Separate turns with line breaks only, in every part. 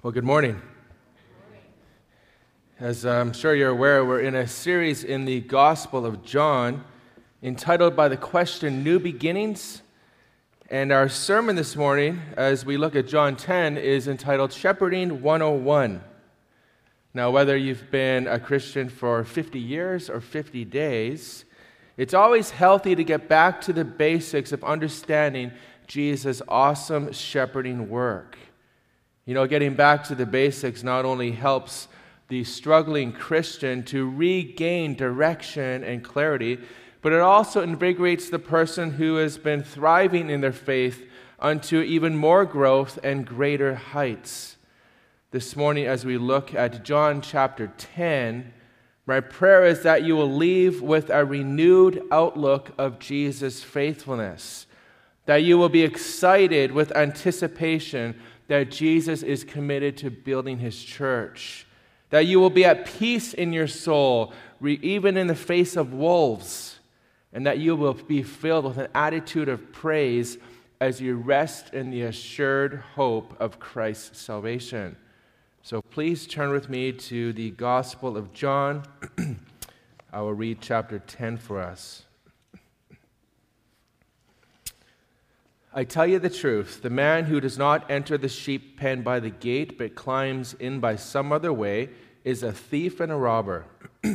Well, good morning. As I'm sure you're aware, we're in a series in the Gospel of John entitled by the question, New Beginnings. And our sermon this morning, as we look at John 10, is entitled Shepherding 101. Now, whether you've been a Christian for 50 years or 50 days, it's always healthy to get back to the basics of understanding Jesus' awesome shepherding work. You know, getting back to the basics not only helps the struggling Christian to regain direction and clarity, but it also invigorates the person who has been thriving in their faith unto even more growth and greater heights. This morning, as we look at John chapter 10, my prayer is that you will leave with a renewed outlook of Jesus' faithfulness, that you will be excited with anticipation that Jesus is committed to building his church, that you will be at peace in your soul, even in the face of wolves, and that you will be filled with an attitude of praise as you rest in the assured hope of Christ's salvation. So please turn with me to the Gospel of John. I will read chapter 10 for us. I tell you the truth, the man who does not enter the sheep pen by the gate, but climbs in by some other way, is a thief and a robber.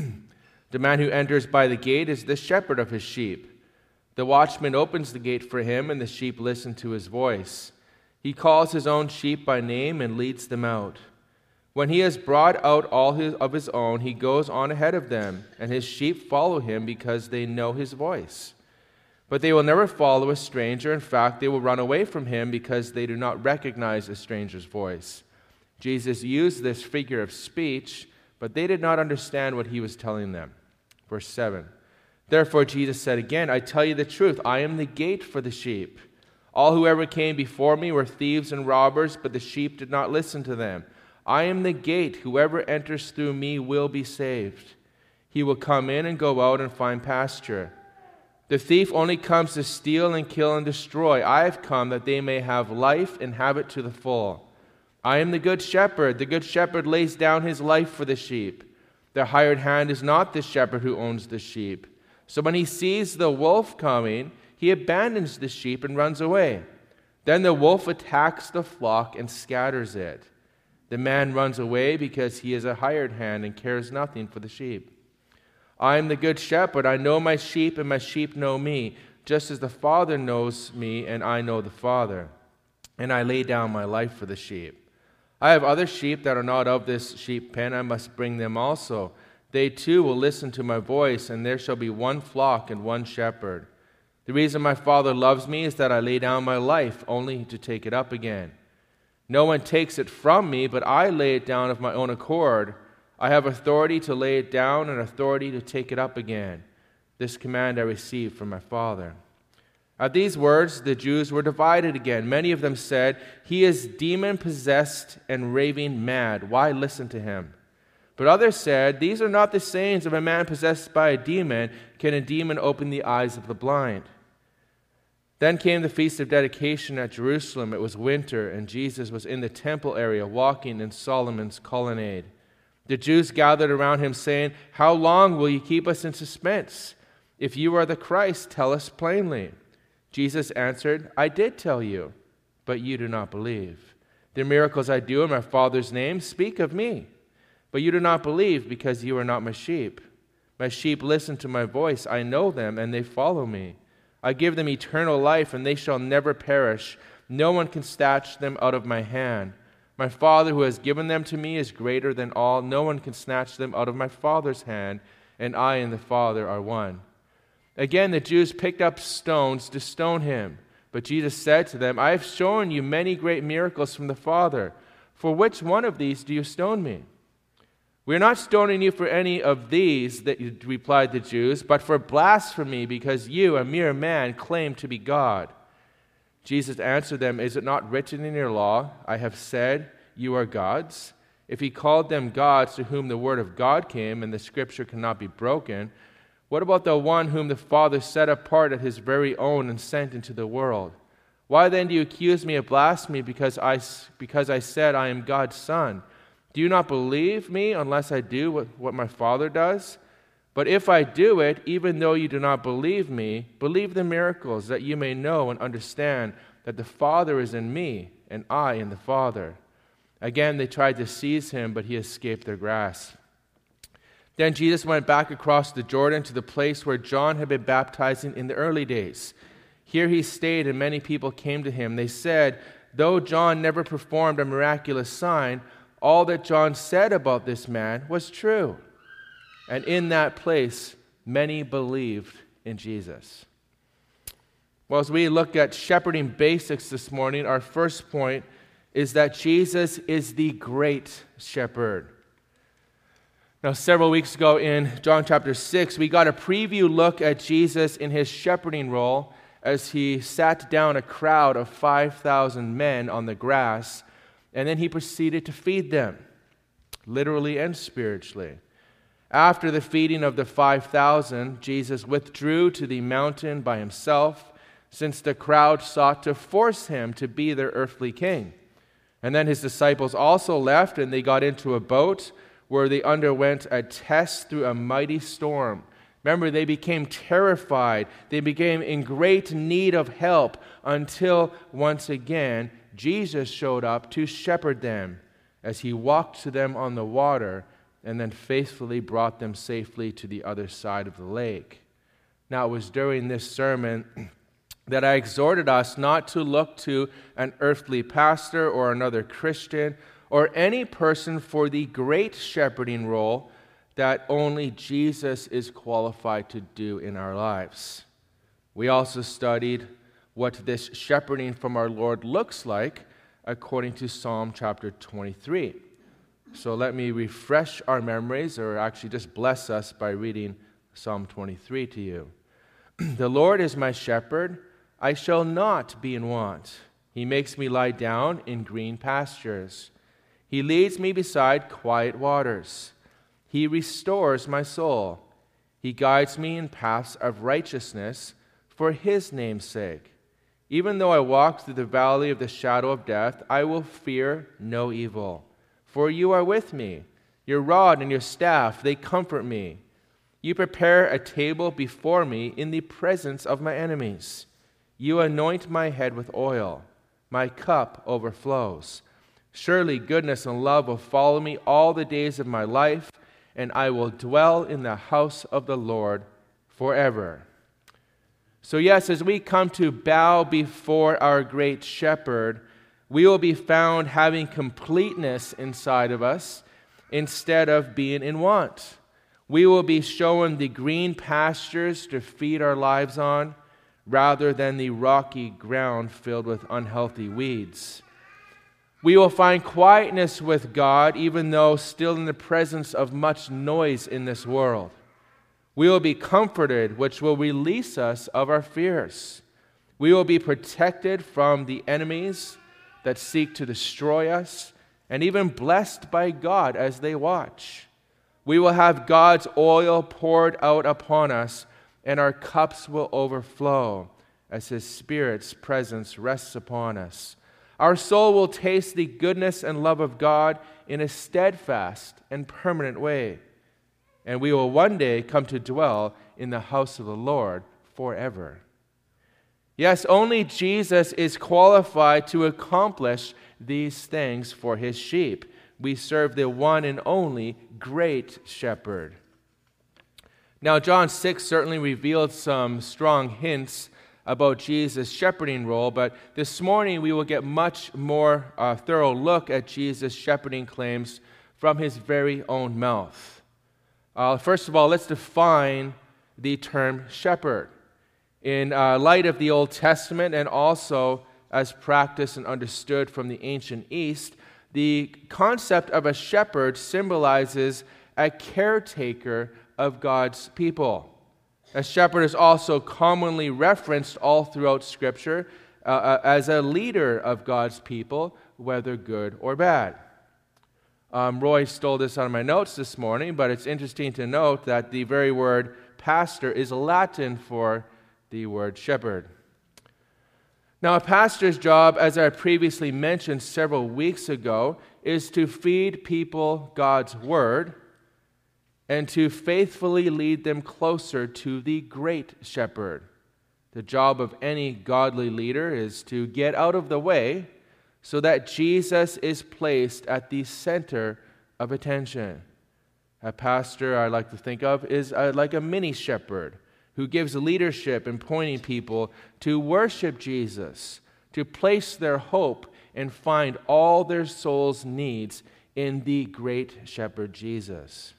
The man who enters by the gate is the shepherd of his sheep. The watchman opens the gate for him, and the sheep listen to his voice. He calls his own sheep by name and leads them out. When he has brought out all of his own, he goes on ahead of them, and his sheep follow him because they know his voice. But they will never follow a stranger. In fact, they will run away from him because they do not recognize a stranger's voice. Jesus used this figure of speech, but they did not understand what he was telling them. Verse 7. Therefore Jesus said again, I tell you the truth, I am the gate for the sheep. All who ever came before me were thieves and robbers, but the sheep did not listen to them. I am the gate. Whoever enters through me will be saved. He will come in and go out and find pasture. The thief only comes to steal and kill and destroy. I have come that they may have life and have it to the full. I am the good shepherd. The good shepherd lays down his life for the sheep. The hired hand is not the shepherd who owns the sheep. So when he sees the wolf coming, he abandons the sheep and runs away. Then the wolf attacks the flock and scatters it. The man runs away because he is a hired hand and cares nothing for the sheep. I am the good shepherd. I know my sheep, and my sheep know me, just as the Father knows me, and I know the Father. And I lay down my life for the sheep. I have other sheep that are not of this sheep pen. I must bring them also. They too will listen to my voice, and there shall be one flock and one shepherd. The reason my Father loves me is that I lay down my life, only to take it up again. No one takes it from me, but I lay it down of my own accord. I have authority to lay it down and authority to take it up again. This command I received from my Father. At these words, the Jews were divided again. Many of them said, He is demon-possessed and raving mad. Why listen to him? But others said, These are not the sayings of a man possessed by a demon. Can a demon open the eyes of the blind? Then came the Feast of Dedication at Jerusalem. It was winter, and Jesus was in the temple area, walking in Solomon's colonnade. The Jews gathered around him, saying, How long will you keep us in suspense? If you are the Christ, tell us plainly. Jesus answered, I did tell you, but you do not believe. The miracles I do in my Father's name speak of me, but you do not believe because you are not my sheep. My sheep listen to my voice. I know them, and they follow me. I give them eternal life, and they shall never perish. No one can snatch them out of my hand. My Father who has given them to me is greater than all. No one can snatch them out of my Father's hand, and I and the Father are one. Again, the Jews picked up stones to stone him. But Jesus said to them, I have shown you many great miracles from the Father. For which one of these do you stone me? We are not stoning you for any of these, replied the Jews, but for blasphemy, because you, a mere man, claim to be God. Jesus answered them, Is it not written in your law, I have said, you are gods? If he called them gods to whom the word of God came, and the scripture cannot be broken, what about the one whom the Father set apart as his very own and sent into the world? Why then do you accuse me of blasphemy because I said I am God's son? Do you not believe me unless I do what my Father does? But if I do it, even though you do not believe me, believe the miracles, that you may know and understand that the Father is in me, and I in the Father." Again, they tried to seize him, but he escaped their grasp. Then Jesus went back across the Jordan to the place where John had been baptizing in the early days. Here he stayed, and many people came to him. They said, "Though John never performed a miraculous sign, all that John said about this man was true." And in that place, many believed in Jesus. Well, as we look at shepherding basics this morning, our first point is that Jesus is the great shepherd. Now, several weeks ago in John chapter 6, we got a preview look at Jesus in his shepherding role as he sat down a crowd of 5,000 men on the grass, and then he proceeded to feed them, literally and spiritually. After the feeding of the 5,000, Jesus withdrew to the mountain by himself, since the crowd sought to force him to be their earthly king. And then his disciples also left, and they got into a boat where they underwent a test through a mighty storm. Remember, they became terrified. They became in great need of help until once again Jesus showed up to shepherd them as he walked to them on the water and then faithfully brought them safely to the other side of the lake. Now, it was during this sermon that I exhorted us not to look to an earthly pastor or another Christian or any person for the great shepherding role that only Jesus is qualified to do in our lives. We also studied what this shepherding from our Lord looks like according to Psalm chapter 23. So let me refresh our memories, or actually just bless us by reading Psalm 23 to you. "The Lord is my shepherd, I shall not be in want. He makes me lie down in green pastures. He leads me beside quiet waters. He restores my soul. He guides me in paths of righteousness for his name's sake. Even though I walk through the valley of the shadow of death, I will fear no evil. For you are with me. Your rod and your staff, they comfort me. You prepare a table before me in the presence of my enemies. You anoint my head with oil. My cup overflows. Surely goodness and love will follow me all the days of my life, and I will dwell in the house of the Lord forever." So yes, as we come to bow before our great shepherd, we will be found having completeness inside of us instead of being in want. We will be shown the green pastures to feed our lives on rather than the rocky ground filled with unhealthy weeds. We will find quietness with God, even though still in the presence of much noise in this world. We will be comforted, which will release us of our fears. We will be protected from the enemies that seek to destroy us, and even blessed by God as they watch. We will have God's oil poured out upon us, and our cups will overflow as His Spirit's presence rests upon us. Our soul will taste the goodness and love of God in a steadfast and permanent way. And we will one day come to dwell in the house of the Lord forever. Yes, only Jesus is qualified to accomplish these things for His sheep. We serve the one and only great shepherd. Now, John 6 certainly revealed some strong hints about Jesus' shepherding role, but this morning we will get much more thorough look at Jesus' shepherding claims from His very own mouth. First of all, let's define the term shepherd. In light of the Old Testament and also as practiced and understood from the ancient East, the concept of a shepherd symbolizes a caretaker of God's people. A shepherd is also commonly referenced all throughout Scripture as a leader of God's people, whether good or bad. Roy stole this out of my notes this morning, but it's interesting to note that the very word pastor is Latin for the word shepherd. Now, a pastor's job, as I previously mentioned several weeks ago, is to feed people God's word and to faithfully lead them closer to the great shepherd. The job of any godly leader is to get out of the way so that Jesus is placed at the center of attention. A pastor I like to think of is like a mini shepherd who gives leadership in pointing people to worship Jesus, to place their hope and find all their soul's needs in the great shepherd Jesus.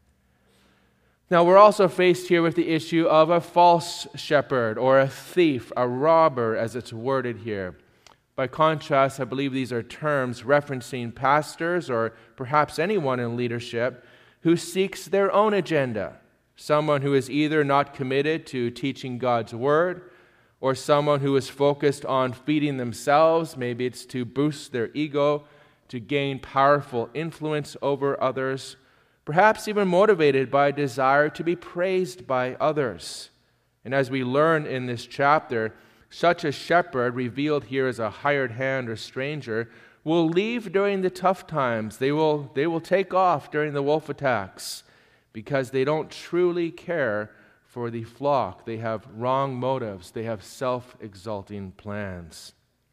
Now, we're also faced here with the issue of a false shepherd or a thief, a robber, as it's worded here. By contrast, I believe these are terms referencing pastors or perhaps anyone in leadership who seeks their own agenda. Someone who is either not committed to teaching God's word, or someone who is focused on feeding themselves. Maybe it's to boost their ego, to gain powerful influence over others, perhaps even motivated by a desire to be praised by others. And as we learn in this chapter, such a shepherd, revealed here as a hired hand or stranger, will leave during the tough times. They will take off during the wolf attacks because they don't truly care for the flock. They have wrong motives. They have self-exalting plans.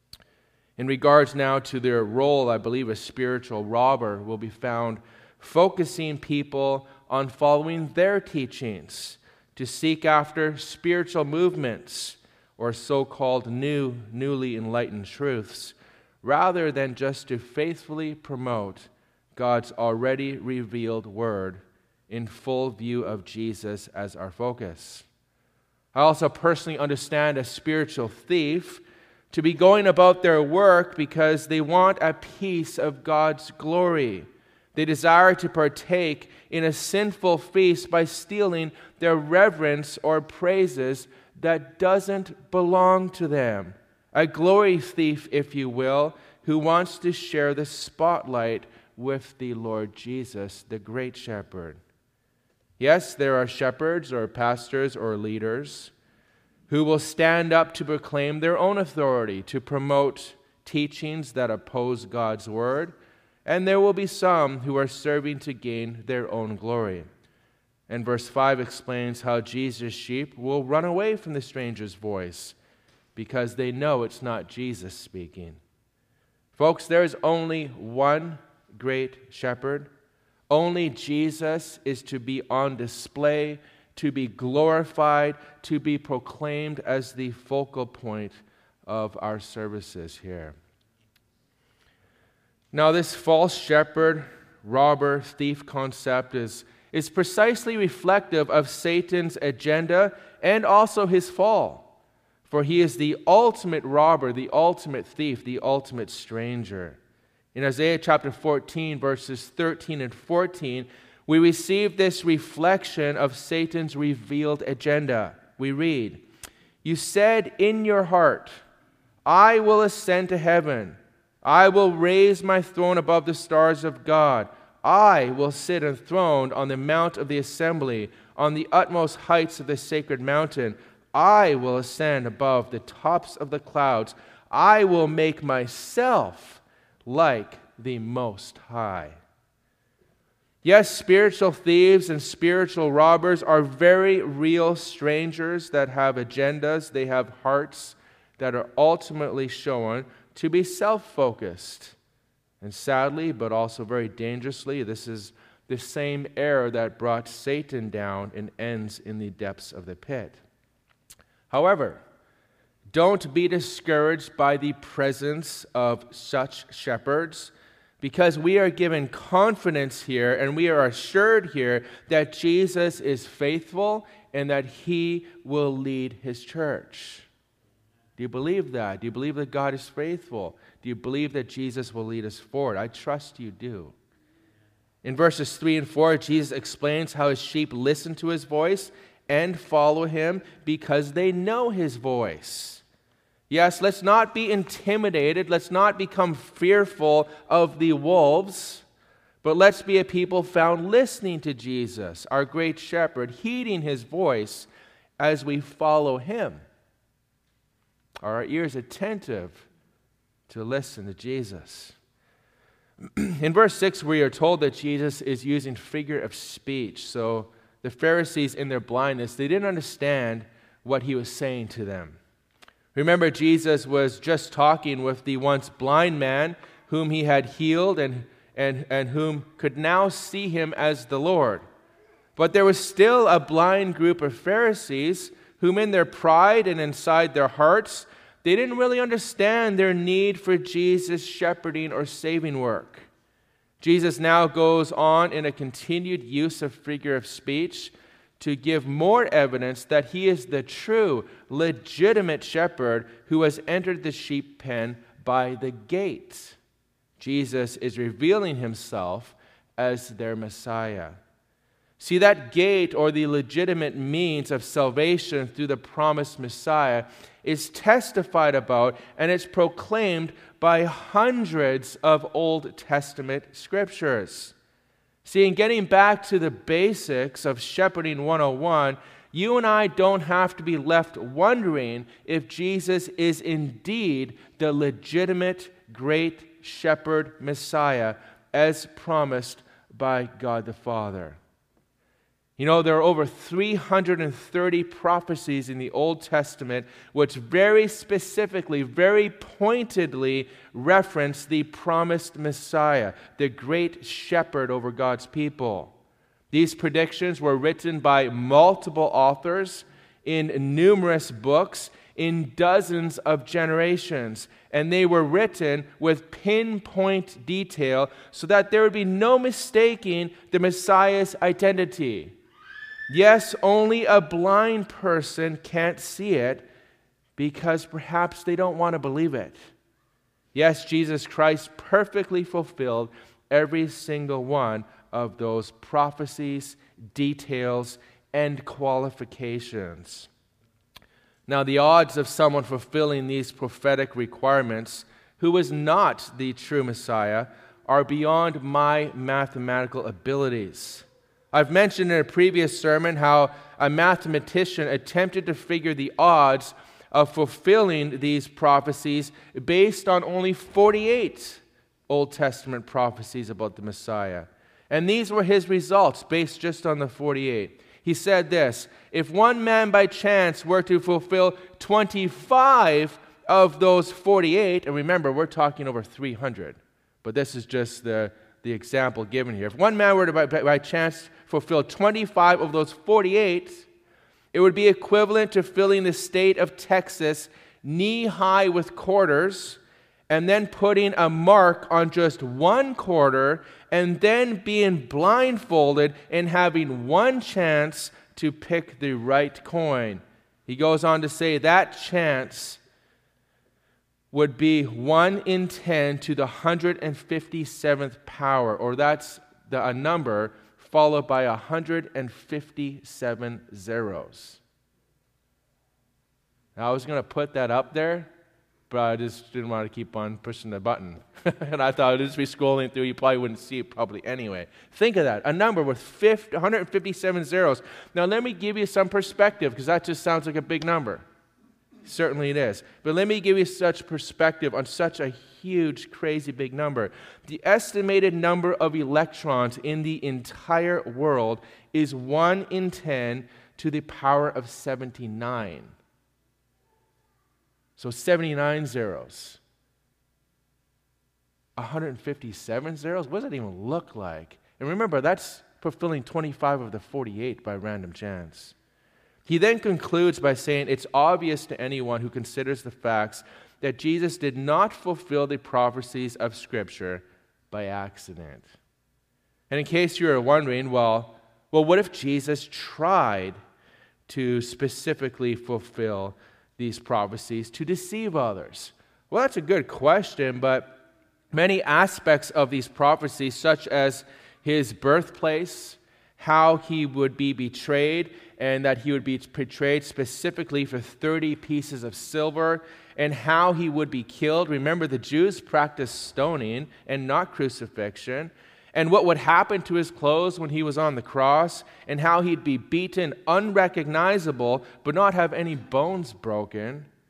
In regards now to their role, I believe a spiritual robber will be found focusing people on following their teachings, to seek after spiritual movements or so-called newly enlightened truths, rather than just to faithfully promote God's already revealed word in full view of Jesus as our focus. I also personally understand a spiritual thief to be going about their work because they want a piece of God's glory. They desire to partake in a sinful feast by stealing their reverence or praises that doesn't belong to them. A glory thief, if you will, who wants to share the spotlight with the Lord Jesus, the great shepherd. Yes, there are shepherds or pastors or leaders who will stand up to proclaim their own authority, to promote teachings that oppose God's word, and there will be some who are serving to gain their own glory. And verse 5 explains how Jesus' sheep will run away from the stranger's voice because they know it's not Jesus speaking. Folks, there is only one great shepherd. Only Jesus is to be on display, to be glorified, to be proclaimed as the focal point of our services here. Now, this false shepherd, robber, thief concept is precisely reflective of Satan's agenda and also his fall. For he is the ultimate robber, the ultimate thief, the ultimate stranger. In Isaiah chapter 14, verses 13 and 14, we receive this reflection of Satan's revealed agenda. We read, "You said in your heart, I will ascend to heaven. I will raise my throne above the stars of God. I will sit enthroned on the mount of the assembly, on the utmost heights of the sacred mountain. I will ascend above the tops of the clouds. I will make myself like the Most High." Yes, spiritual thieves and spiritual robbers are very real strangers that have agendas. They have hearts that are ultimately shown to be self-focused. And sadly, but also very dangerously, this is the same error that brought Satan down and ends in the depths of the pit. However, don't be discouraged by the presence of such shepherds, because we are given confidence here and we are assured here that Jesus is faithful and that he will lead his church. Do you believe that? Do you believe that God is faithful? Do you believe that Jesus will lead us forward? I trust you do. In verses 3 and 4, Jesus explains how his sheep listen to his voice and follow him because they know his voice. Yes, let's not be intimidated. Let's not become fearful of the wolves, but let's be a people found listening to Jesus, our great shepherd, heeding his voice as we follow him. Are our ears attentive to listen to Jesus? In verse 6, we are told that Jesus is using figure of speech. So the Pharisees, in their blindness, they didn't understand what he was saying to them. Remember, Jesus was just talking with the once blind man whom he had healed and whom could now see him as the Lord. But there was still a blind group of Pharisees whom in their pride and inside their hearts, they didn't really understand their need for Jesus' shepherding or saving work. Jesus now goes on in a continued use of figure of speech to give more evidence that he is the true, legitimate shepherd who has entered the sheep pen by the gate. Jesus is revealing himself as their Messiah. See, that gate, or the legitimate means of salvation through the promised Messiah, is testified about and it's proclaimed by hundreds of Old Testament scriptures. See, in getting back to the basics of Shepherding 101, you and I don't have to be left wondering if Jesus is indeed the legitimate great shepherd Messiah as promised by God the Father. You know, there are over 330 prophecies in the Old Testament which very specifically, very pointedly reference the promised Messiah, the great shepherd over God's people. These predictions were written by multiple authors in numerous books in dozens of generations, and they were written with pinpoint detail so that there would be no mistaking the Messiah's identity. Yes, only a blind person can't see it because perhaps they don't want to believe it. Yes, Jesus Christ perfectly fulfilled every single one of those prophecies, details, and qualifications. Now, the odds of someone fulfilling these prophetic requirements who is not the true Messiah are beyond my mathematical abilities. I've mentioned in a previous sermon how a mathematician attempted to figure the odds of fulfilling these prophecies based on only 48 Old Testament prophecies about the Messiah. And these were his results based just on the 48. He said this: if one man by chance were to fulfill 25 of those 48, and remember, we're talking over 300, but this is just the example given here. If one man were to by chance fulfill 25 of those 48, it would be equivalent to filling the state of Texas knee-high with quarters and then putting a mark on just one quarter and then being blindfolded and having one chance to pick the right coin. He goes on to say that chance would be 1 in 10 to the 157th power, or that's a number followed by 157 zeros. Now, I was going to put that up there, but I just didn't want to keep on pushing the button. And I thought I'd just be scrolling through. You probably wouldn't see it probably anyway. Think of that, a number with 157 zeros. Now, let me give you some perspective, because that just sounds like a big number. Certainly it is. But let me give you such perspective on such a huge, crazy big number. The estimated number of electrons in the entire world is 1 in 10 to the power of 79. So 79 zeros. 157 zeros? What does that even look like? And remember, that's fulfilling 25 of the 48 by random chance. He then concludes by saying it's obvious to anyone who considers the facts that Jesus did not fulfill the prophecies of Scripture by accident. And in case you're wondering, well, what if Jesus tried to specifically fulfill these prophecies to deceive others? Well, that's a good question, but many aspects of these prophecies, such as his birthplace, how he would be betrayed, and that he would be betrayed specifically for 30 pieces of silver, and how he would be killed. Remember, the Jews practiced stoning and not crucifixion, and what would happen to his clothes when he was on the cross, and how he'd be beaten unrecognizable but not have any bones broken,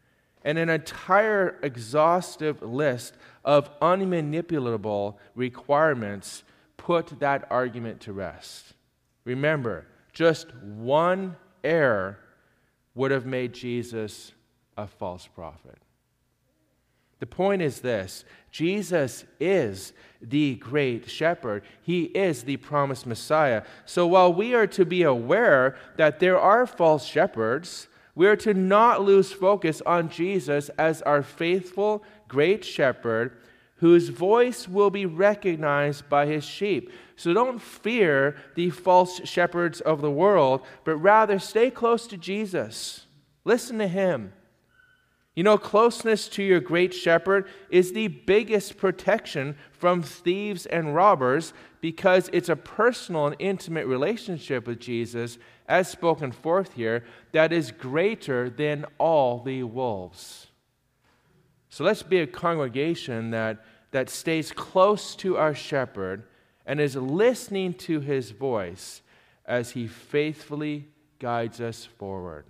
and an entire exhaustive list of unmanipulable requirements put that argument to rest. Remember, just one error would have made Jesus a false prophet. The point is this: Jesus is the great shepherd. He is the promised Messiah. So while we are to be aware that there are false shepherds, we are to not lose focus on Jesus as our faithful great shepherd whose voice will be recognized by his sheep. So don't fear the false shepherds of the world, but rather stay close to Jesus. Listen to him. You know, closeness to your great shepherd is the biggest protection from thieves and robbers because it's a personal and intimate relationship with Jesus, as spoken forth here, that is greater than all the wolves. So let's be a congregation that stays close to our shepherd and is listening to his voice as he faithfully guides us forward.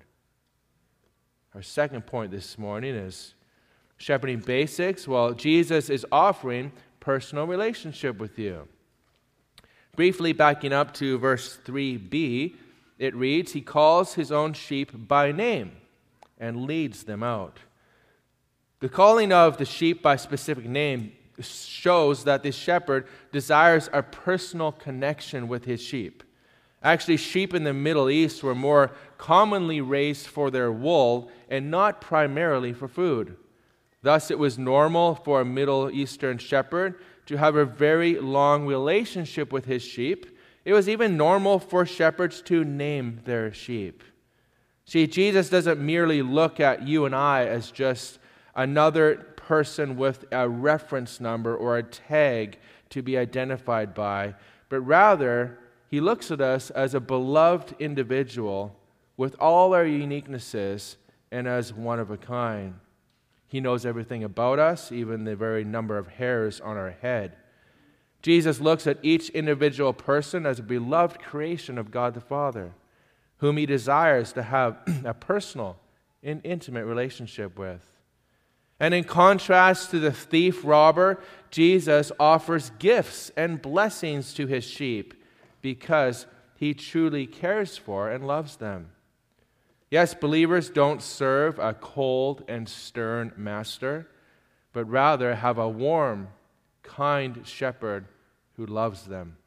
Our second point this morning is shepherding basics. Well, Jesus is offering personal relationship with you. Briefly backing up to verse 3b, it reads, he calls his own sheep by name and leads them out. The calling of the sheep by specific name shows that the shepherd desires a personal connection with his sheep. Actually, sheep in the Middle East were more commonly raised for their wool and not primarily for food. Thus, it was normal for a Middle Eastern shepherd to have a very long relationship with his sheep. It was even normal for shepherds to name their sheep. See, Jesus doesn't merely look at you and I as just another person with a reference number or a tag to be identified by, but rather, he looks at us as a beloved individual with all our uniquenesses and as one of a kind. He knows everything about us, even the very number of hairs on our head. Jesus looks at each individual person as a beloved creation of God the Father, whom he desires to have a personal and intimate relationship with. And in contrast to the thief robber, Jesus offers gifts and blessings to his sheep, because he truly cares for and loves them. Yes, believers don't serve a cold and stern master, but rather have a warm, kind shepherd who loves them.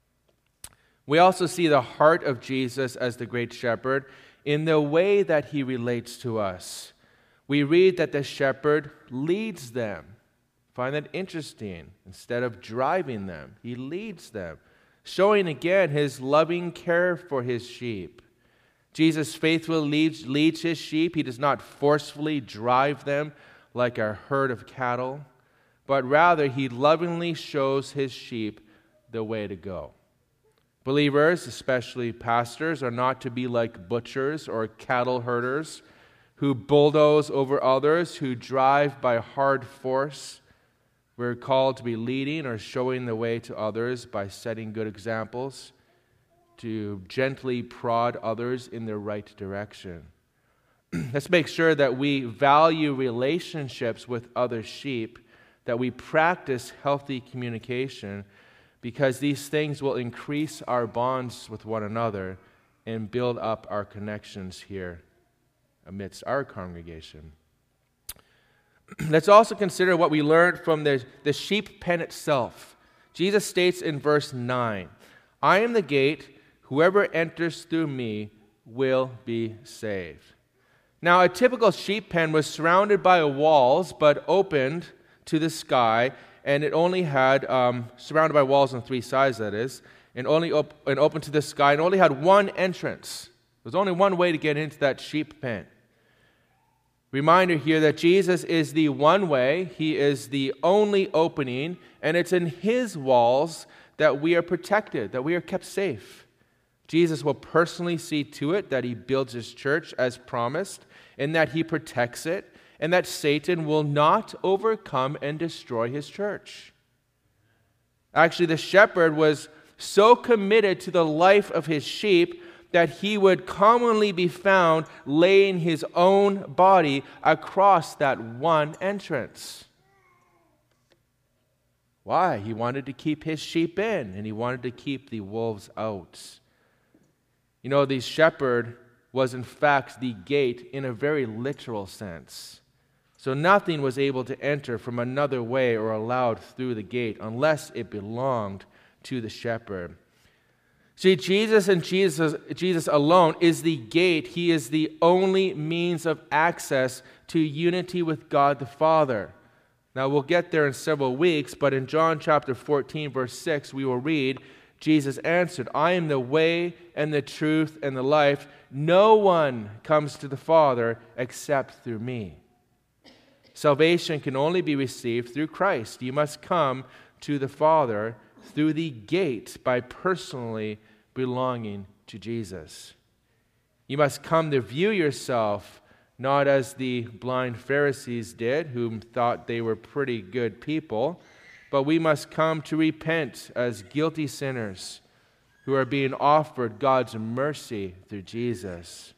We also see the heart of Jesus as the great shepherd in the way that he relates to us. We read that the shepherd leads them. Find that interesting. Instead of driving them, he leads them, showing again his loving care for his sheep. Jesus faithfully leads his sheep. He does not forcefully drive them like a herd of cattle, but rather he lovingly shows his sheep the way to go. Believers, especially pastors, are not to be like butchers or cattle herders who bulldoze over others, who drive by hard force. We're called to be leading or showing the way to others by setting good examples, to gently prod others in the right direction. Let's make sure that we value relationships with other sheep, that we practice healthy communication, because these things will increase our bonds with one another and build up our connections here amidst our congregation. Let's also consider what we learned from the sheep pen itself. Jesus states in verse 9, I am the gate, whoever enters through me will be saved. Now, a typical sheep pen was surrounded by walls, but opened to the sky, and it only had, surrounded by walls on three sides, that is, and open to the sky, and only had one entrance. There's only one way to get into that sheep pen. Reminder here that Jesus is the one way, he is the only opening, and it's in his walls that we are protected, that we are kept safe. Jesus will personally see to it that he builds his church as promised, and that he protects it, and that Satan will not overcome and destroy his church. Actually, the shepherd was so committed to the life of his sheep that he would commonly be found laying his own body across that one entrance. Why? He wanted to keep his sheep in, and he wanted to keep the wolves out. You know, the shepherd was in fact the gate in a very literal sense. So nothing was able to enter from another way or allowed through the gate unless it belonged to the shepherd. See, Jesus and Jesus alone is the gate. He is the only means of access to unity with God the Father. Now, we'll get there in several weeks, but in John chapter 14, verse 6, we will read, Jesus answered, I am the way and the truth and the life. No one comes to the Father except through me. Salvation can only be received through Christ. You must come to the Father through the gate by personally belonging to Jesus. You must come to view yourself not as the blind Pharisees did, whom thought they were pretty good people, but we must come to repent as guilty sinners who are being offered God's mercy through Jesus.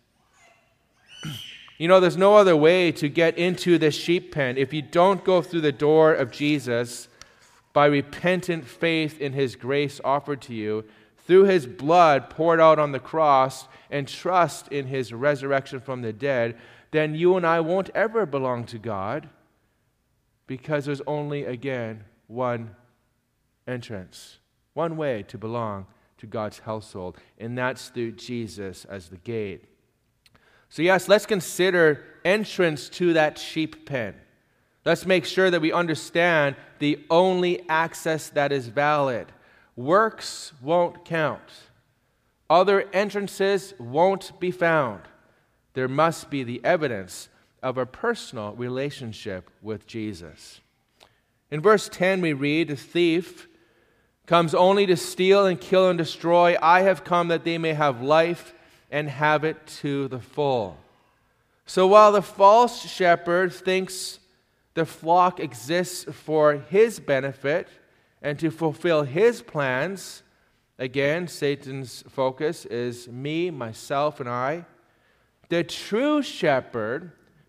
You know, there's no other way to get into the sheep pen. If you don't go through the door of Jesus by repentant faith in his grace offered to you, through his blood poured out on the cross, and trust in his resurrection from the dead, then you and I won't ever belong to God, because there's only, again, one entrance, one way to belong to God's household, and that's through Jesus as the gate. So yes, let's consider entrance to that sheep pen. Let's make sure that we understand the only access that is valid. Works won't count. Other entrances won't be found. There must be the evidence of a personal relationship with Jesus. In verse 10 we read, the thief comes only to steal and kill and destroy. I have come that they may have life and have it to the full. So while the false shepherd thinks the flock exists for his benefit and to fulfill his plans, again, Satan's focus is me, myself, and I. The true shepherd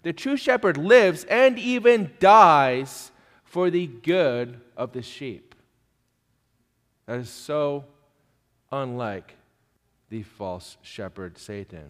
lives and even dies for the good of the sheep. That is so unlike the false shepherd, Satan.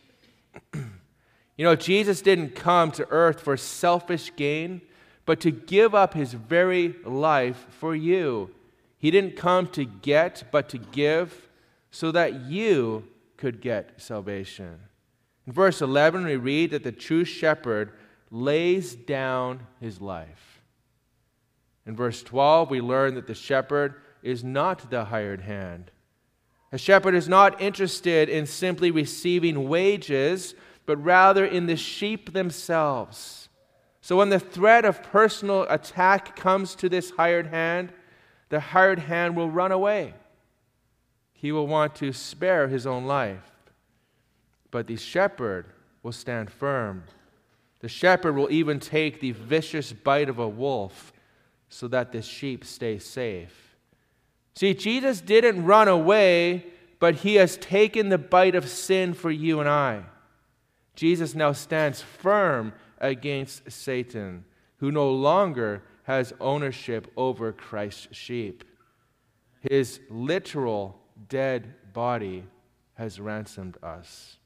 You know, Jesus didn't come to earth for selfish gain, but to give up his very life for you. He didn't come to get, but to give, so that you could get salvation. In verse 11, we read that the true shepherd lays down his life. In verse 12, we learn that the shepherd is not the hired hand. A shepherd is not interested in simply receiving wages, but rather in the sheep themselves. So when the threat of personal attack comes to this hired hand, the hired hand will run away. He will want to spare his own life. But the shepherd will stand firm. The shepherd will even take the vicious bite of a wolf so that the sheep stay safe. See, Jesus didn't run away, but he has taken the bite of sin for you and I. Jesus now stands firm against Satan, who no longer has ownership over Christ's sheep. His literal dead body has ransomed us.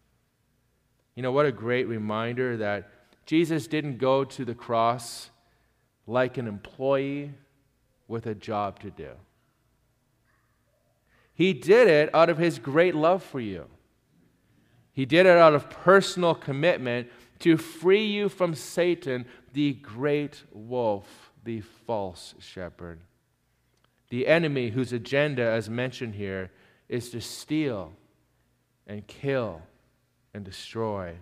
You know, what a great reminder that Jesus didn't go to the cross like an employee with a job to do. He did it out of his great love for you. He did it out of personal commitment to free you from Satan, the great wolf, the false shepherd. The enemy whose agenda, as mentioned here, is to steal and kill and destroy.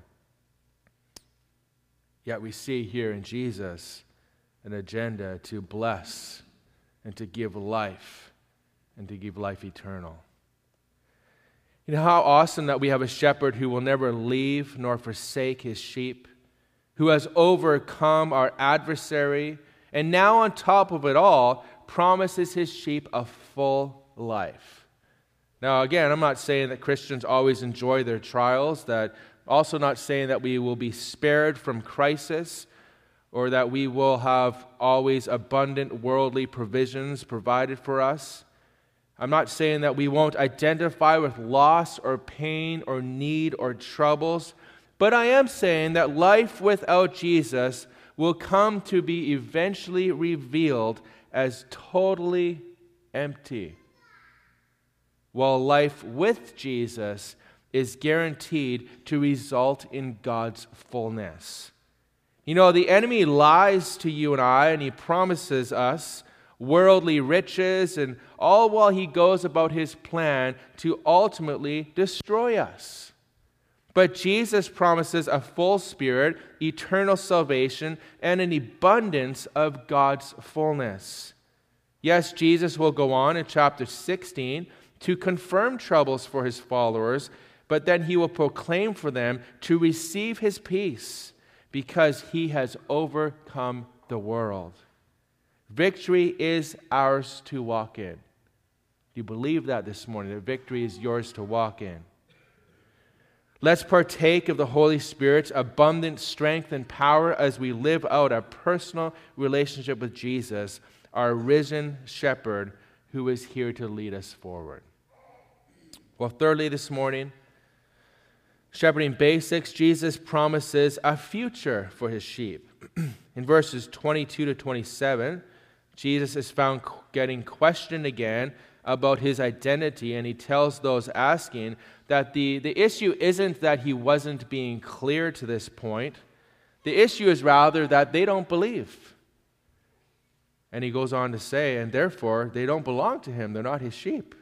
Yet we see here in Jesus an agenda to bless and to give life and to give life eternal. You know how awesome that we have a shepherd who will never leave nor forsake his sheep, who has overcome our adversary, and now on top of it all, promises his sheep a full life. Now, again, I'm not saying that Christians always enjoy their trials, also not saying that we will be spared from crisis, or that we will have always abundant worldly provisions provided for us. I'm not saying that we won't identify with loss or pain or need or troubles, but I am saying that life without Jesus will come to be eventually revealed as totally empty, while life with Jesus is guaranteed to result in God's fullness. You know, the enemy lies to you and I, and he promises us worldly riches, and all while he goes about his plan to ultimately destroy us. But Jesus promises a full spirit, eternal salvation, and an abundance of God's fullness. Yes, Jesus will go on in chapter 16 to confirm troubles for his followers, but then he will proclaim for them to receive his peace because he has overcome the world. Victory is ours to walk in. Do you believe that this morning, that victory is yours to walk in? Let's partake of the Holy Spirit's abundant strength and power as we live out a personal relationship with Jesus, our risen shepherd, who is here to lead us forward. Well, thirdly this morning, shepherding basics, Jesus promises a future for his sheep. In verses 22 to 27, Jesus is found getting questioned again about his identity, and he tells those asking that the issue isn't that he wasn't being clear to this point. The issue is rather that they don't believe. And he goes on to say, and therefore they don't belong to him. They're not his sheep.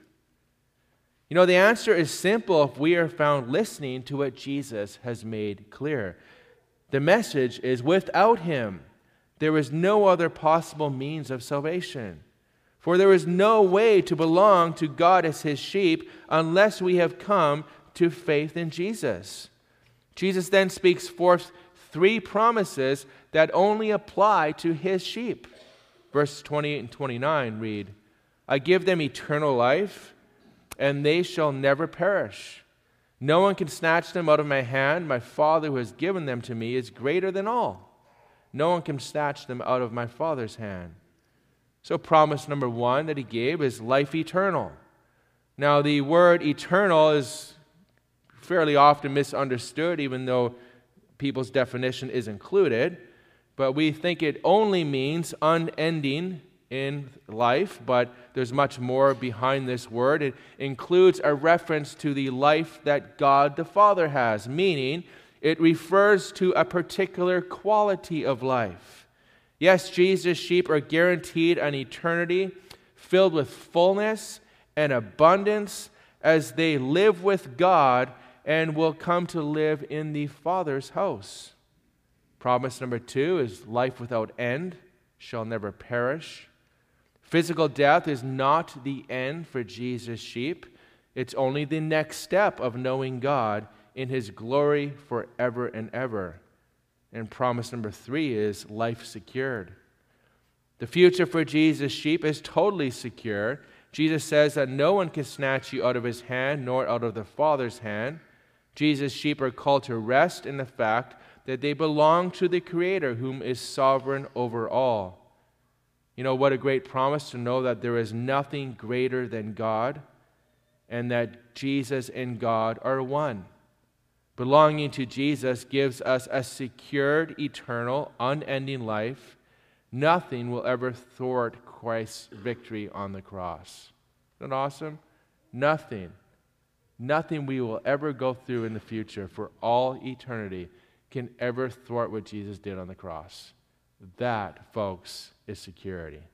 You know, the answer is simple if we are found listening to what Jesus has made clear. The message is without him, there is no other possible means of salvation. For there is no way to belong to God as his sheep unless we have come to faith in Jesus. Jesus then speaks forth three promises that only apply to his sheep. Verses 28 and 29 read, I give them eternal life, and they shall never perish. No one can snatch them out of my hand. My Father who has given them to me is greater than all. No one can snatch them out of my Father's hand. So promise number one that he gave is life eternal. Now the word eternal is fairly often misunderstood, even though people's definition is included. But we think it only means unending in life, but there's much more behind this word. It includes a reference to the life that God the Father has, meaning it refers to a particular quality of life. Yes, Jesus' sheep are guaranteed an eternity filled with fullness and abundance as they live with God and will come to live in the Father's house. Promise number two is life without end, shall never perish. Physical death is not the end for Jesus' sheep. It's only the next step of knowing God in his glory forever and ever. And promise number three is life secured. The future for Jesus' sheep is totally secure. Jesus says that no one can snatch you out of his hand, nor out of the Father's hand. Jesus' sheep are called to rest in the fact that they belong to the Creator, whom is sovereign over all. You know, what a great promise to know that there is nothing greater than God, and that Jesus and God are one. Belonging to Jesus gives us a secured, eternal, unending life. Nothing will ever thwart Christ's victory on the cross. Isn't that awesome? Nothing we will ever go through in the future for all eternity can ever thwart what Jesus did on the cross. That, folks, is security.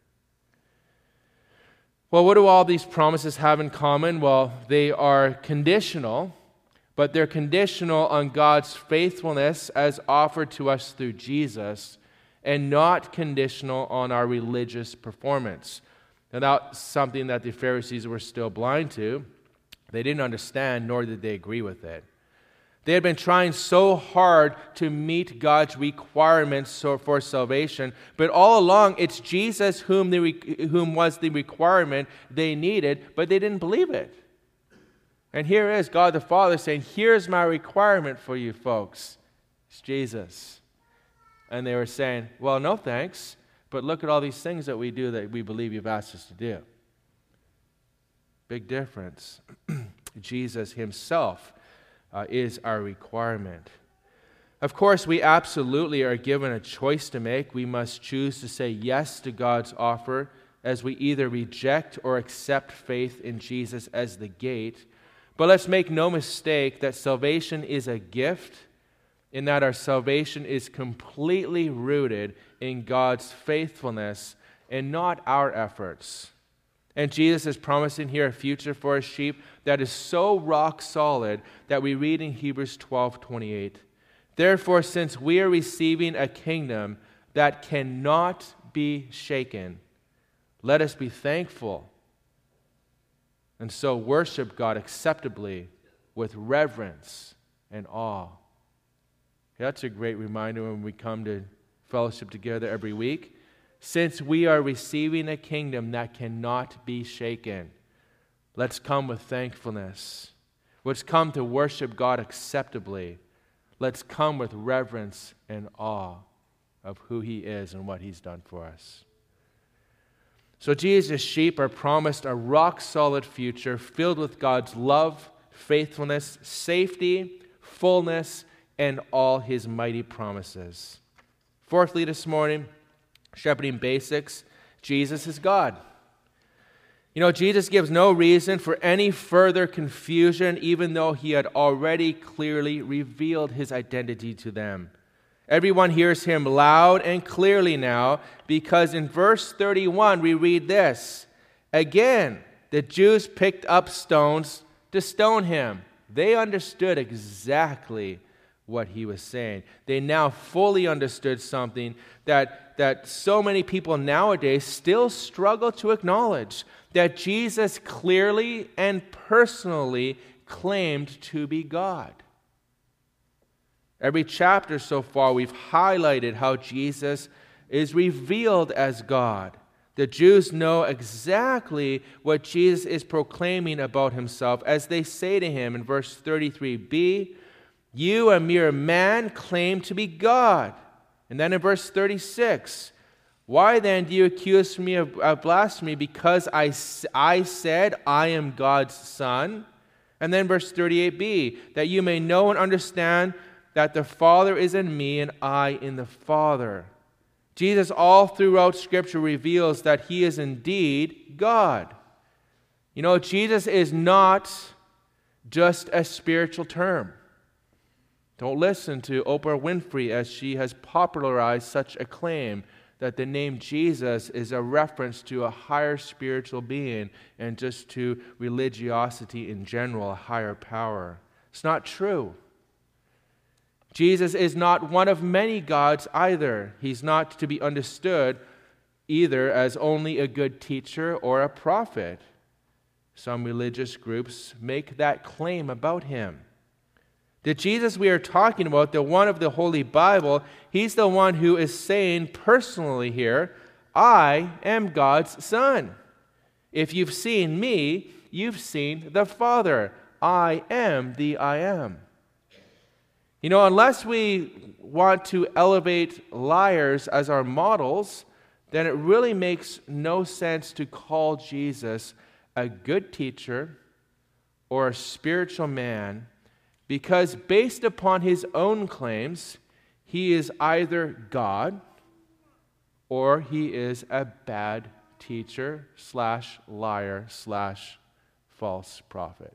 Well, what do all these promises have in common? Well, they are conditional, but they're conditional on God's faithfulness as offered to us through Jesus, and not conditional on our religious performance. Now, that's something that the Pharisees were still blind to. They didn't understand, nor did they agree with it. They had been trying so hard to meet God's requirements for salvation, but all along it's Jesus whom was the requirement they needed, but they didn't believe it. And here is God the Father saying, here's my requirement for you folks. It's Jesus. And they were saying, well, no thanks, but look at all these things that we do that we believe you've asked us to do. Big difference. Jesus himself is our requirement. Of course, we absolutely are given a choice to make. We must choose to say yes to God's offer as we either reject or accept faith in Jesus as the gate. But let's make no mistake that salvation is a gift, in that our salvation is completely rooted in God's faithfulness and not our efforts. And Jesus is promising here a future for his sheep that is so rock solid that we read in Hebrews 12:28. Therefore, since we are receiving a kingdom that cannot be shaken, let us be thankful and so worship God acceptably with reverence and awe. That's a great reminder when we come to fellowship together every week. Since we are receiving a kingdom that cannot be shaken, let's come with thankfulness. Let's come to worship God acceptably. Let's come with reverence and awe of who he is and what he's done for us. So Jesus' sheep are promised a rock-solid future filled with God's love, faithfulness, safety, fullness, and all his mighty promises. Fourthly this morning, shepherding basics, Jesus is God. You know, Jesus gives no reason for any further confusion, even though he had already clearly revealed his identity to them. Everyone hears him loud and clearly now, because in verse 31 we read this. Again, the Jews picked up stones to stone him. They understood exactly what he was saying. They now fully understood something that so many people nowadays still struggle to acknowledge, that Jesus clearly and personally claimed to be God. Every chapter so far, we've highlighted how Jesus is revealed as God. The Jews know exactly what Jesus is proclaiming about himself as they say to him in verse 33b, you, a mere man, claim to be God. And then in verse 36, why then do you accuse me of blasphemy because I said I am God's son? And then verse 38b, that you may know and understand that the Father is in me and I in the Father. Jesus all throughout Scripture reveals that he is indeed God. You know, Jesus is not just a spiritual term. Don't listen to Oprah Winfrey as she has popularized such a claim that the name Jesus is a reference to a higher spiritual being and just to religiosity in general, a higher power. It's not true. Jesus is not one of many gods either. He's not to be understood either as only a good teacher or a prophet. Some religious groups make that claim about him. The Jesus we are talking about, the one of the Holy Bible, he's the one who is saying personally here, I am God's son. If you've seen me, you've seen the Father. I am the I am. You know, unless we want to elevate liars as our models, then it really makes no sense to call Jesus a good teacher or a spiritual man, because based upon his own claims, he is either God or he is a bad teacher / liar / false prophet.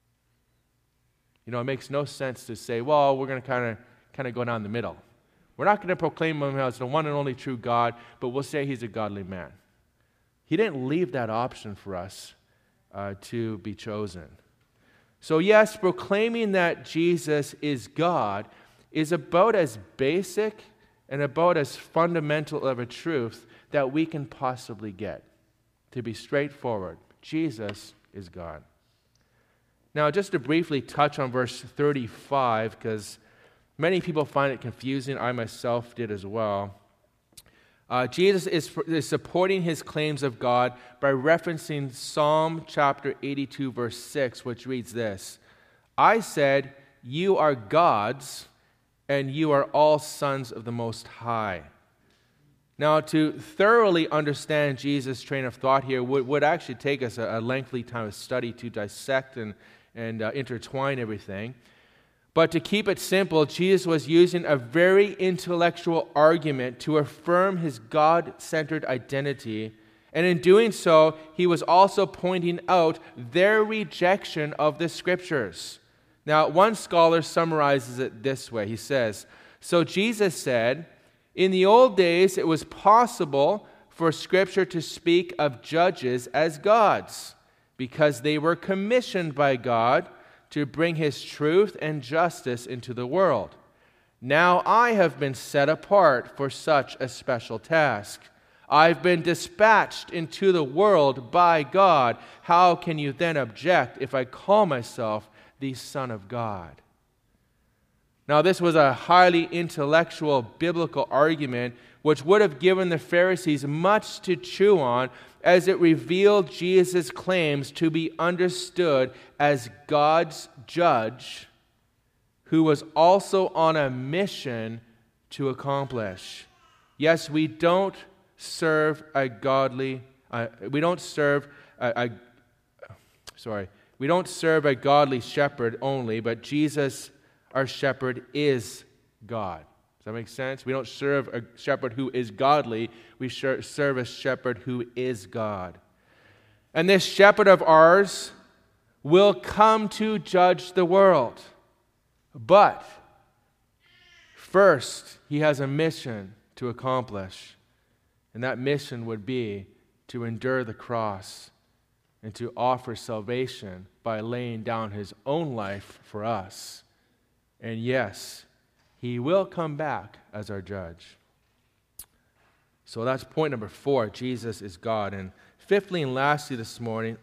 You know, it makes no sense to say, well, we're going to kind of go down the middle. We're not going to proclaim him as the one and only true God, but we'll say he's a godly man. He didn't leave that option for us to be chosen. So yes, proclaiming that Jesus is God is about as basic and about as fundamental of a truth that we can possibly get. To be straightforward, Jesus is God. Now, just to briefly touch on verse 35, because many people find it confusing. I myself did as well. Jesus is supporting his claims of God by referencing Psalm chapter 82, verse 6, which reads this: I said, you are gods, and you are all sons of the Most High. Now, to thoroughly understand Jesus' train of thought here would actually take us a lengthy time of study to dissect and intertwine everything. But to keep it simple, Jesus was using a very intellectual argument to affirm his God-centered identity. And in doing so, he was also pointing out their rejection of the Scriptures. Now, one scholar summarizes it this way. He says, so Jesus said, in the old days it was possible for Scripture to speak of judges as gods, because they were commissioned by God to bring his truth and justice into the world. Now I have been set apart for such a special task. I've been dispatched into the world by God. How can you then object if I call myself the Son of God? Now, this was a highly intellectual biblical argument which would have given the Pharisees much to chew on, as it revealed Jesus' claims to be understood as God's judge, who was also on a mission to accomplish. Yes, we don't serve a godly shepherd only, but Jesus, our shepherd, is God. Does that make sense? We don't serve a shepherd who is godly. We serve a shepherd who is God. And this shepherd of ours will come to judge the world. But first, he has a mission to accomplish. And that mission would be to endure the cross and to offer salvation by laying down his own life for us. And yes, he will come back as our judge. So that's point number 4. Jesus is God. And fifthly and lastly this morning,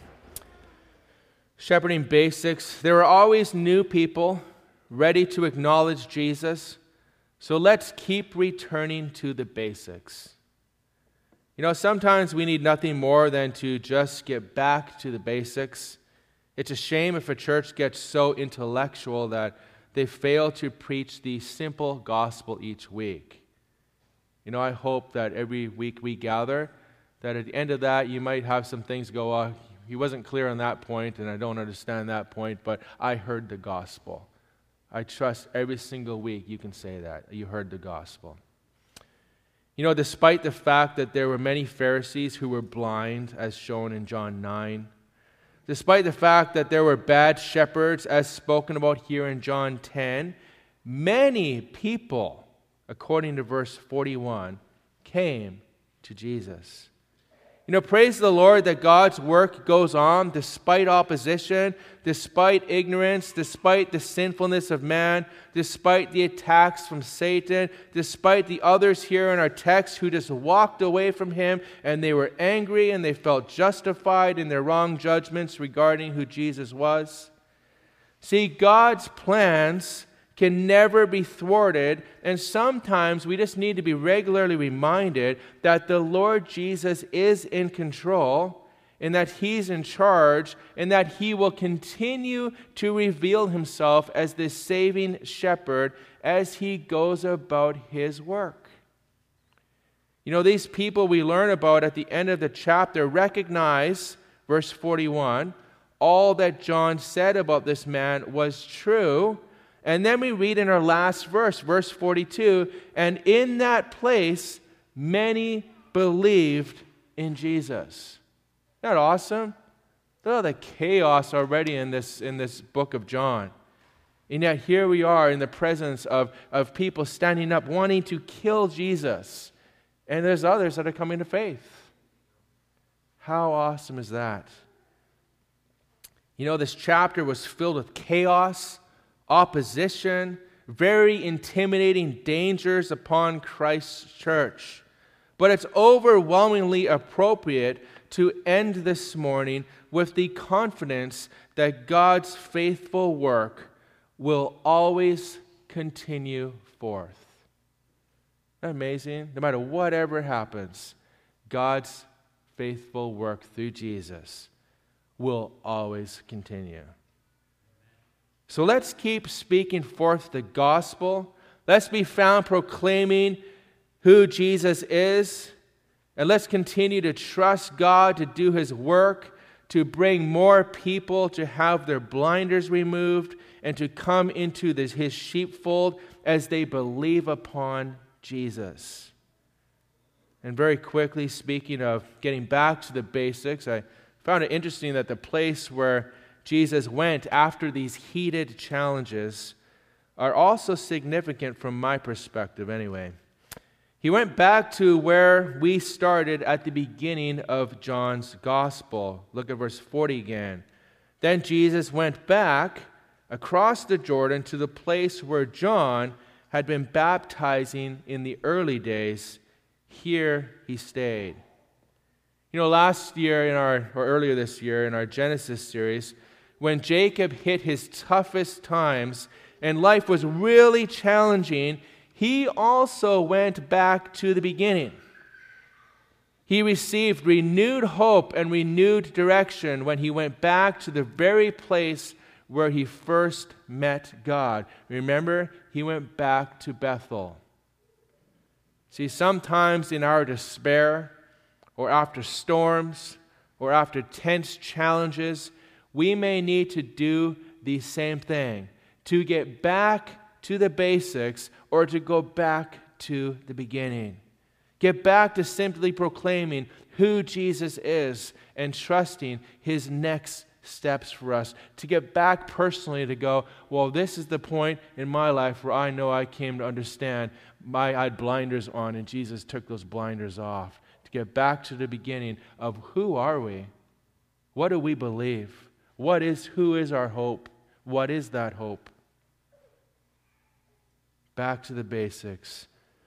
shepherding basics. There are always new people ready to acknowledge Jesus. So let's keep returning to the basics. You know, sometimes we need nothing more than to just get back to the basics. It's a shame if a church gets so intellectual that they fail to preach the simple gospel each week. You know, I hope that every week we gather, that at the end of that, you might have some things go, he wasn't clear on that point, and I don't understand that point, but I heard the gospel. I trust every single week you can say that. You heard the gospel. You know, despite the fact that there were many Pharisees who were blind, as shown in John 9, despite the fact that there were bad shepherds, as spoken about here in John 10, many people, according to verse 41, came to Jesus. You know, praise the Lord that God's work goes on despite opposition, despite ignorance, despite the sinfulness of man, despite the attacks from Satan, despite the others here in our text who just walked away from him and they were angry and they felt justified in their wrong judgments regarding who Jesus was. See, God's plans can never be thwarted, and sometimes we just need to be regularly reminded that the Lord Jesus is in control, and that he's in charge, and that he will continue to reveal himself as the saving shepherd as he goes about his work. You know, these people we learn about at the end of the chapter recognize, verse 41, all that John said about this man was true. And then we read in our last verse, verse 42, and in that place many believed in Jesus. Isn't that awesome? Look at the chaos already in this book of John. And yet here we are in the presence of people standing up wanting to kill Jesus. And there's others that are coming to faith. How awesome is that? You know, this chapter was filled with chaos, opposition, very intimidating dangers upon Christ's church. But it's overwhelmingly appropriate to end this morning with the confidence that God's faithful work will always continue forth. Isn't that amazing? No matter whatever happens, God's faithful work through Jesus will always continue. So let's keep speaking forth the gospel. Let's be found proclaiming who Jesus is. And let's continue to trust God to do His work, to bring more people to have their blinders removed and to come into His sheepfold as they believe upon Jesus. And very quickly, speaking of getting back to the basics, I found it interesting that the place where Jesus went after these heated challenges are also significant from my perspective anyway. He went back to where we started at the beginning of John's Gospel. Look at verse 40 again. Then Jesus went back across the Jordan to the place where John had been baptizing in the early days. Here he stayed. Last year or earlier this year in our Genesis series, when Jacob hit his toughest times and life was really challenging, he also went back to the beginning. He received renewed hope and renewed direction when he went back to the very place where he first met God. Remember, he went back to Bethel. See, sometimes in our despair, or after storms, or after tense challenges, we may need to do the same thing, to get back to the basics or to go back to the beginning. Get back to simply proclaiming who Jesus is and trusting His next steps for us. To get back personally to go, well, this is the point in my life where I know I came to understand I had blinders on and Jesus took those blinders off. To get back to the beginning of who are we? What do we believe? Who is our hope? What is that hope? Back to the basics.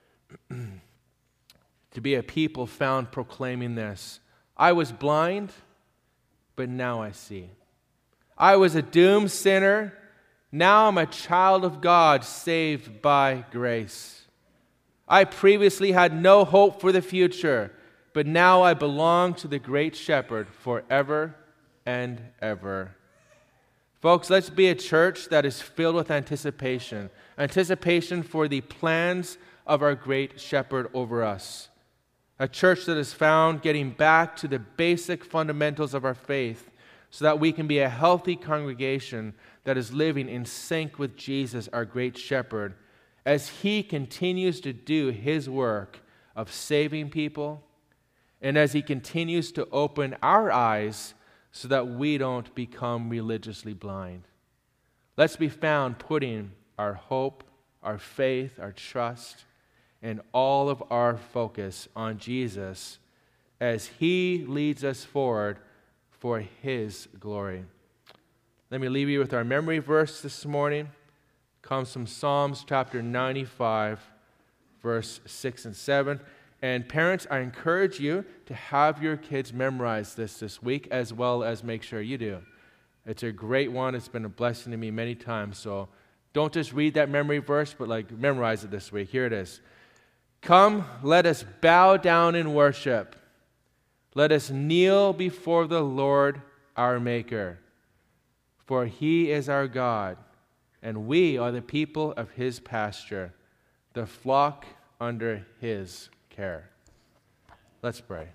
To be a people found proclaiming this. I was blind, but now I see. I was a doomed sinner. Now I'm a child of God, saved by grace. I previously had no hope for the future, but now I belong to the great shepherd forever and ever. Folks, let's be a church that is filled with anticipation for the plans of our great shepherd over us. A church that is found getting back to the basic fundamentals of our faith so that we can be a healthy congregation that is living in sync with Jesus, our great shepherd, as He continues to do His work of saving people and as He continues to open our eyes so that we don't become religiously blind. Let's be found putting our hope, our faith, our trust, and all of our focus on Jesus as He leads us forward for His glory. Let me leave you with our memory verse this morning. It comes from Psalms chapter 95, verse 6 and 7. And parents, I encourage you to have your kids memorize this week as well as make sure you do. It's a great one. It's been a blessing to me many times. So don't just read that memory verse, but memorize it this week. Here it is. Come, let us bow down in worship. Let us kneel before the Lord our Maker. For He is our God, and we are the people of His pasture, the flock under His care. Let's pray.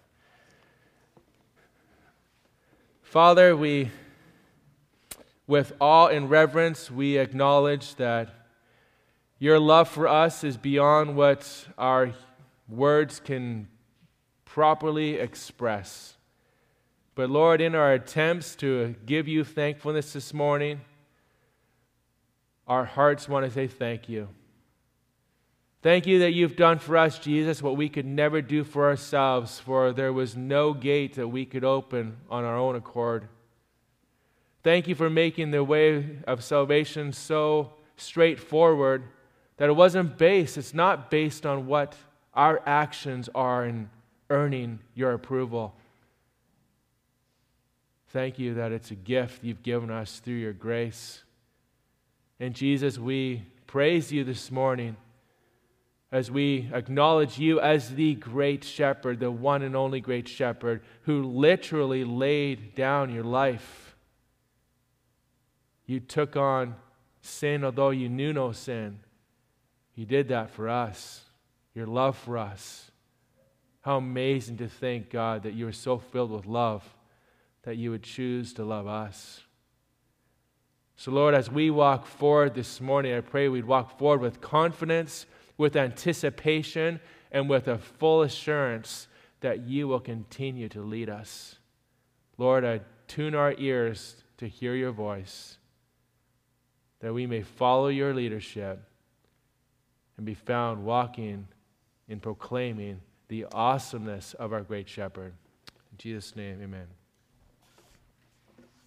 Father, with awe and reverence, we acknowledge that Your love for us is beyond what our words can properly express. But Lord, in our attempts to give You thankfulness this morning, our hearts want to say thank You. Thank You that You've done for us, Jesus, what we could never do for ourselves, for there was no gate that we could open on our own accord. Thank You for making the way of salvation so straightforward that it's not based on what our actions are in earning Your approval. Thank You that it's a gift You've given us through Your grace. And Jesus, we praise You this morning as we acknowledge you as the great shepherd, the one and only great shepherd, who literally laid down your life. You took on sin, although you knew no sin. You did that for us, your love for us. How amazing to think, God, that you are so filled with love that you would choose to love us. So, Lord, as we walk forward this morning, I pray we'd walk forward with confidence, with anticipation, and with a full assurance that you will continue to lead us. Lord, I tune our ears to hear your voice, that we may follow your leadership and be found walking and proclaiming the awesomeness of our great shepherd. In Jesus' name, amen.